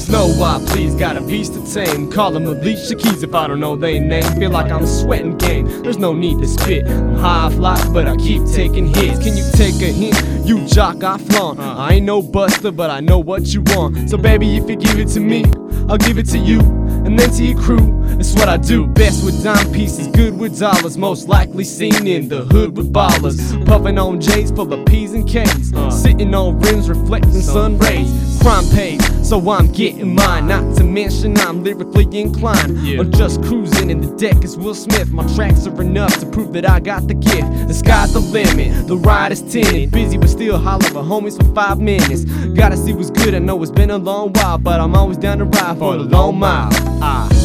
homies know I please. Got a beast to tame. Call them Alicia Keys if I don't know they name. Feel like I'm sweating game. There's no need to spit. I'm high off life, but I keep taking hits. Can you take a hint? You jock, I flaunt. I ain't no buster, but I know what you want. So baby, if you give it to me, I'll give it to you, and then to your crew. That's what I do. Best with dime pieces, good with dollars. Most likely seen in the hood with ballers. Puffing on J's full of P's and K's. Sitting on rims reflecting sun rays. Crime paid, so I'm getting mine. Not to mention I'm lyrically inclined. Or just cruising in the deck is Will Smith. My tracks are enough to prove that I got the gift. The sky's the limit, the ride is tinted. Busy but still holler for homies for 5 minutes. Gotta see what's good, I know it's been a long while, but I'm always down to ride for the long mile.